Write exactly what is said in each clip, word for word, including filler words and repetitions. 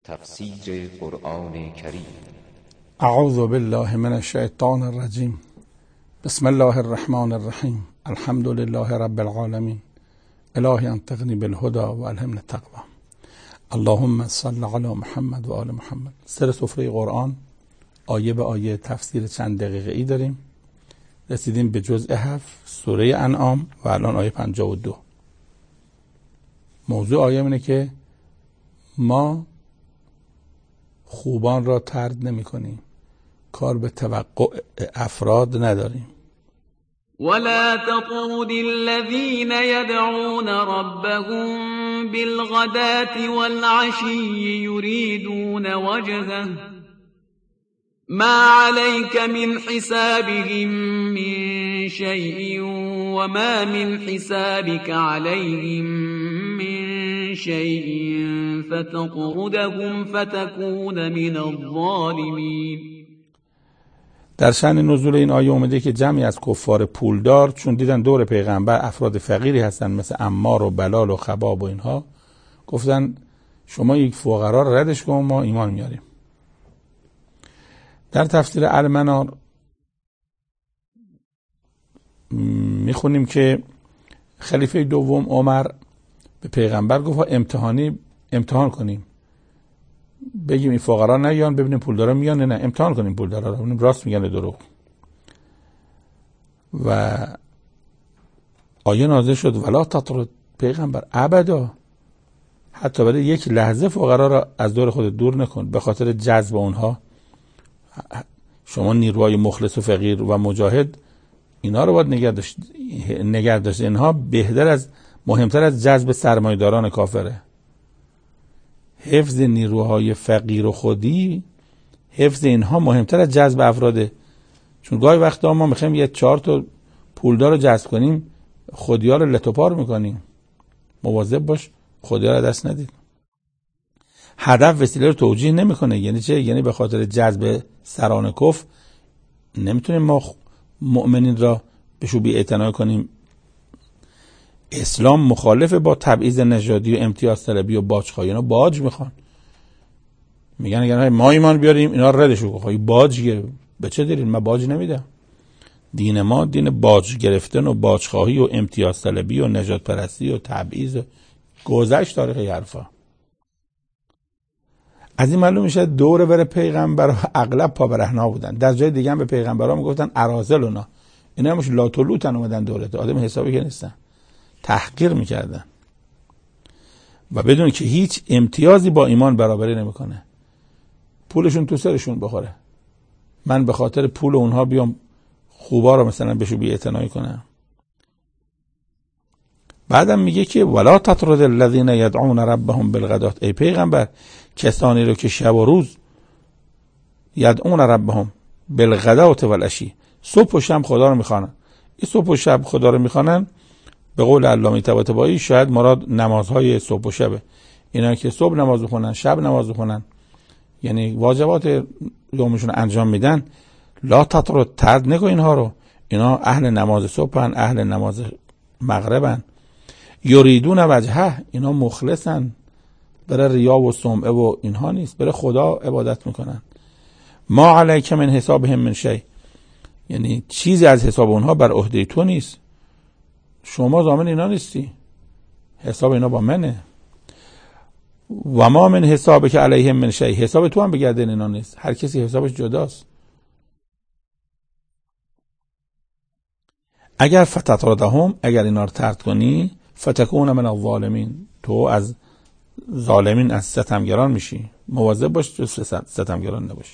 تفسیر قرآن کریم. اعوذ بالله من الشیطان الرجیم. بسم الله الرحمن الرحیم. الحمد لله رب العالمین. الهی انطقنی بالهدى و الهمنی التقوی. اللهم صل علی محمد و آل محمد. سر سفره قرآن آیه به آیه تفسیر چند دقیقه ای داریم. رسیدیم به جزء هفت سوره انعام و الان آیه پنجاه و دو. موضوع آیه اینه که ما خوبان را طرد نمی کنیم، کار به توقع افراد نداریم. ولا تطرد الذين يدعون ربهم بالغداة والعشي يريدون وجهه ما عليك من حسابهم من شيء وما من حسابك عليهم من شيء فتطردهم فتكون من الظالمين. در شأن نزول این آیه اومده که جمعی از کفار پولدار چون دیدن دور پیغمبر افراد فقیری هستن مثل عمار و بلال و خباب و اینها، گفتن شما یک فقرا رو ردش کن ما ایمان میاریم. در تفسیر المنار میخونیم که خلیفه دوم عمر به پیغمبر گفت امتحانی امتحان کنیم، بگیم این فقرا نیان ببینیم پولدارا میان نه، امتحان کنیم پولدارا رو ببینیم راست میگن دروغ. و آیه نازل شد ولا تطرد، پیغمبر ابدا حتی برای یک لحظه فقرا را از دور خود دور نکن به خاطر جذب اونها. شما نیروهای مخلص و فقیر و مجاهد اینا رو باید نگه داشت نگه داشت اینها بهتر از مهمتر از جذب سرمایه‌داران کافره. حفظ نیروهای فقیر و خودی، حفظ اینها مهمتر از جذب افراده. چون گاهی وقتا ما میخوایم یه چهار تا پولدار رو جذب کنیم، خودی‌ها رو لتوپار میکنیم. مواظب باش خودی‌ها رو دست ندید. هدف وسیله رو توجیه نمیکنه. یعنی چه؟ یعنی به خاطر جذب سران کفر نمیتونیم ما مؤمنین را به شو بی‌اعتنا کنیم. اسلام مخالف با تبعیض نژادی و امتیاز طلبی و باجخواهی. اینا باج میخوان، میگن اگر ما ایمان بیاریم اینا ردشو بخوای باج گیر. به چه دلیل؟ من باج نمیدم. دین ما دین باج گرفتن و باجخواهی و امتیاز طلبی و نژاد پرستی و تبعیض گذشت تاریخ حرفا. از این معلوم میشه دور بر پیغمبرها اغلب پا برهنا بودن. در جای دیگه هم به پیغمبرها میگفتن اراذلنا، اینا همش لاتولوتن اومدن دولت، آدم حسابی که نیستن، تحقیر میکردن و بدون که هیچ امتیازی با ایمان برابری نمیکنه. پولشون تو سرشون بخوره. من به خاطر پول اونها بیام خوبا رو مثلا بهشو بی‌اعتنایی کنم. بعدم میگه که ولا تطرد الذين يدعون ربهم بالغداة، ای پیغمبر کسانی رو که شب و روز یدعون ربهم بالغداة والعشی، صبح و شب خدا رو میخوانن. این صبح و شب خدا رو میخوانن به قول علامه طباطبایی شاید مراد نمازهای صبح و شبه. اینا که صبح نماز بخونن شب نماز بخونن یعنی واجبات یومشون انجام میدن، لا تطرد طرد نکن اینها رو. اینا اهل نماز صبحن، اهل نماز مغربن. یریدون وجهه، اینا مخلصن، برای ریا و سمعه و اینها نیست، برای خدا عبادت میکنن. ما علیک من حسابهم من شیء، یعنی چیزی از حساب اونها بر عهده تو نیست، شما ضامن اینا نیستی، حساب اینا با منه. و ما من حساب که علیهم من شیء، حساب تو هم به گردن اینا نیست، هر کسی حسابش جداست. اگر فتطردهم، اگر اینا رو طرد کنی، فتکون من الظالمین، تو از ظالمین از ستمگران میشی. مواظب باش جز ستمگران نباشی.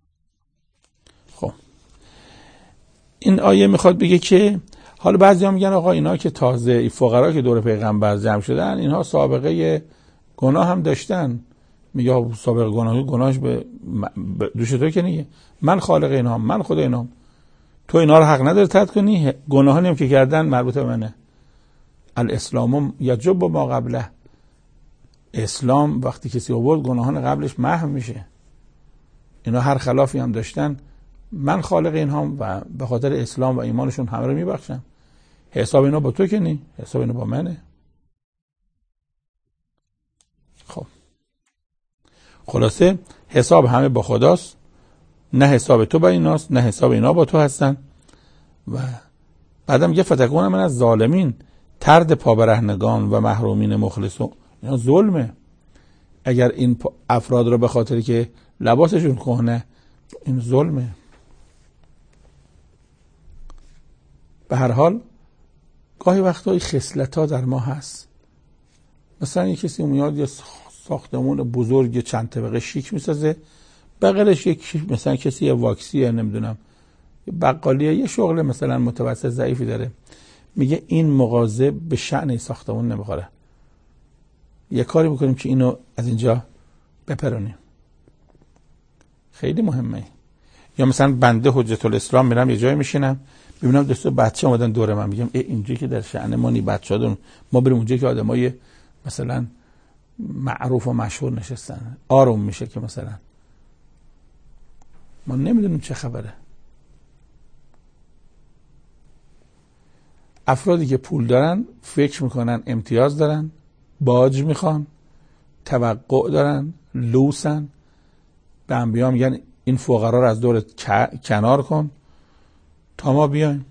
خب این آیه میخواد بگه که حالا بعضیا میگن آقا اینا که تازه فقرا که دور پیغمبر جمع شدن اینها سابقه گناه هم داشتن. میگه سابقه گناه گناهش به دوش تو که نیه، من خالق اینها، من خدا اینها، تو اینا رو حق نداری طرد کنی. گناهانی هم که کردن مربوط به منه. الاسلام یجب ما قبله، اسلام وقتی کسی آورد گناهان قبلش محو میشه. اینا هر خلافی هم داشتن، من خالق اینها و به خاطر اسلام و ایمانشون همه رو میبخشم. حساب اینا با تو که نی، حساب اینا با منه. خب خلاصه حساب همه با خداست، نه حساب تو با ایناست نه حساب اینا با تو هستن. و بعدم یه فتکون من از ظالمین، طرد پابرهنگان و محرومین مخلصون، اینا ظلمه. اگر این افراد رو به خاطر که لباسشون کهنه، این ظلمه. به هر حال گاهی وقتا خصلت‌ها در ما هست. مثلا یه کسی میاد یه ساختمون بزرگ چند طبقه شیک میسازه، بغلش یک مثلا کسی یه واکسیه، نمیدونم یه بقالیه، یه شغل مثلا متوسط ضعیفی داره، میگه این مغازه به شأن ساختمون نمیخوره، یه کاری میکنیم که اینو از اینجا بپرونیم. خیلی مهمه. یا مثلا بنده حجت الاسلام میرم یه جایی میشینم، ببینم دوستا بچه اومدن دور من، میگم اینجوری که در شأن ما نی بچه‌ها دارن، ما بریم اونجا که آدمای مثلا معروف و مشهور نشستن، آروم میشه که مثلا ما نمیدونیم چه خبره. افرادی که پول دارن فکر میکنن امتیاز دارن، باج میخوان، توقع دارن، لوسن. به انبیا میگن این فقرا رو از دور کنار کن تا ما بیایم.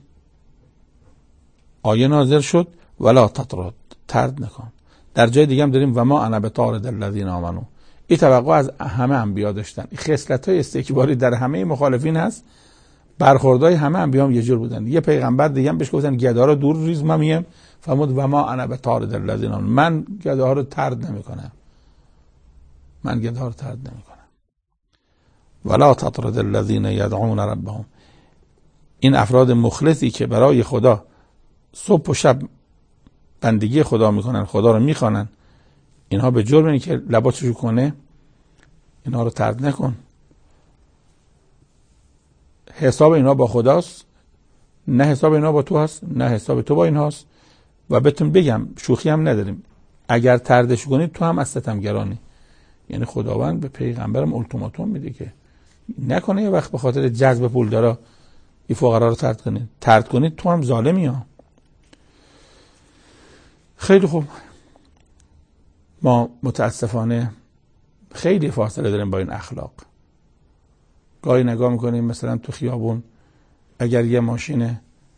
آیه نازل شد ولا تطرد، طرد نکن. در جای دیگه هم داریم و ما انا بطارد الذین آمنو. این توقع از همه انبیا داشتن. این خصلت‌های استکباری در همه مخالفین هست. برخوردهای همه انبیا هم یه جور بودن. یه پیغمبر دیگه هم بهش گفتن گدا رو دور ریز، ما میگم فرمود و ما انا بطارد الذین آمنو، من گداها رو طرد نمیکنم، من گداها رو طرد نمیکنم. ولا تطرد الذین یدعون ربهم. این افراد مخلصی که برای خدا صبح و شب بندگی خدا میکنن، خدا رو میخوانن، اینها به جرم اینه که لباسشو کنه، اینها رو طرد نکن. حساب اینها با خداست، نه حساب اینها با تو هست، نه حساب تو با اینهاست. و بهتون بگم شوخی هم نداریم، اگر طردش کنید تو هم از ستمگرانی. یعنی خداوند به پیغمبرم التیماتوم میده که نکنه یه وقت به خاطر جذب پول داره این فقرا رو طرد کنید، طرد کنید تو هم ظالمی ها. خیلی خوب، ما متاسفانه خیلی فاصله داریم با این اخلاق. گاهی نگاه میکنیم مثلا تو خیابون اگر یه ماشین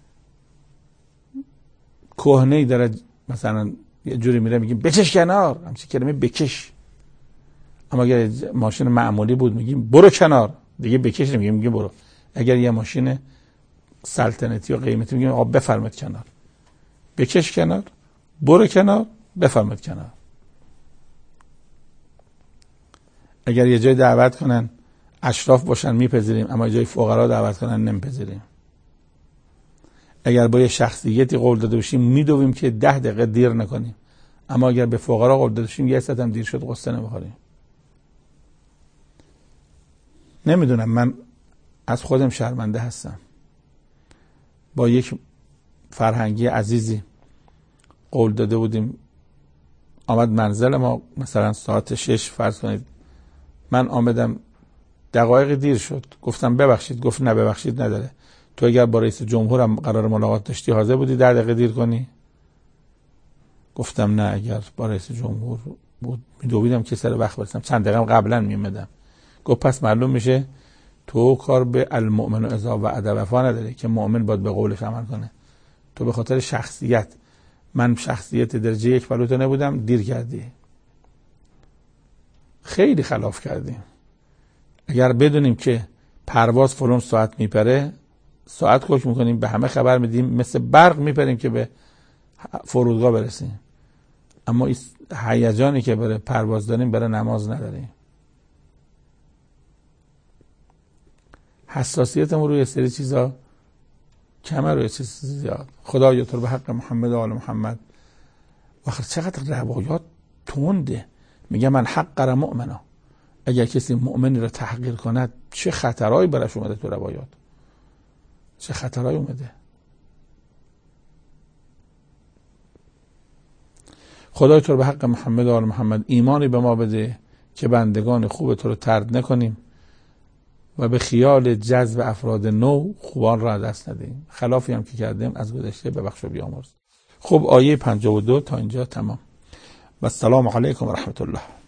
کهنه‌ای داره مثلا یه جوری میره میگیم بکش کنار، همچین کلمه بکش. اما اگر ماشین معمولی بود میگیم برو کنار، دیگه بکش نمیگیم، میگیم برو. اگر یه ماشین سلطنتی و قیمتی میگیم آقا بفرمایید کنار، بکش کنار، برو کنار، بفرمایید کنار. اگر یه جای دعوت کنن اشراف باشن میپذیریم، اما یه جای فقرا دعوت کنن نمیپذیریم. اگر با یه شخصیتی قول داده باشیم میدویم که ده دقیقه دیر نکنیم، اما اگر به فقرا قول داده باشیم یه ساعت هم دیر شد قصه نمیخوریم. نمیدونم، من از خودم شرمنده هستم. با یک فرهنگی عزیزی قول داده بودیم، آمد منزل ما مثلا ساعت شش فرض کنید، من آمدم دقایق دیر شد، گفتم ببخشید، گفت نه ببخشید نداره، تو اگر با رئیس جمهور هم قرار ملاقات داشتی حاضر بودی ده دقیقه دیر کنی؟ گفتم نه، اگر با رئیس جمهور بود میدویدم که سر وقت برسم، چند دقیقه قبلا میمدم. گفت پس معلوم میشه تو کار به المؤمن اذا وعد وفا نداری، که مؤمن باید به قولش عمل کنه. تو به خاطر شخصیت، من شخصیت درجه یک پلوتو نبودم، دیر کردی. خیلی خلاف کردیم. اگر بدونیم که پرواز فلان ساعت میپره، ساعت کوک میکنیم، به همه خبر میدیم، مثل برق میپریم که به فرودگاه برسیم. اما این هیجانی که برای پرواز داریم برای نماز نداریم. حساسیتمون روی سری چیزا کمه، روی چیز زیاد. خدایا تو رو به حق محمد و آل محمد. آخر چقدر روایات تنده. میگه من حقر مؤمنا، اگر کسی مؤمنی رو تحقیر کند چه خطرهایی برش اومده تو روایات، چه خطرهایی اومده. خدای تو رو به حق محمد و آل محمد ایمانی به ما بده که بندگان خوب تو رو طرد نکنیم و به خیال جذب افراد نو خوبان را دست ندهیم. خلافی هم که کردیم از گذشته ببخش و بیامرز. خب آیه پنجاه و دو تا اینجا تمام. و السلام علیکم و رحمت الله.